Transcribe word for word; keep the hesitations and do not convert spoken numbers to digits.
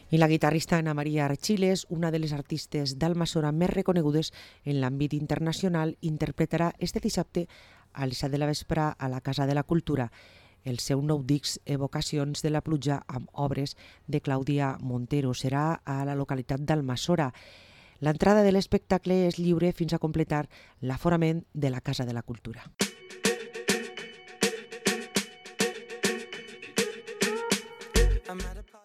I la guitarrista Ana Maria Archiles, una de les artistes d'Almassora més reconegudes en l'àmbit internacional, interpretarà este dissabte a les set de la vespre a la Casa de la Cultura el seu nou disc Evocacions de la pluja amb obres de Clàudia Montero. Serà a la localitat d'Almassora. L'entrada de l'espectacle és lliure fins a completar l'aforament de la Casa de la Cultura. I'm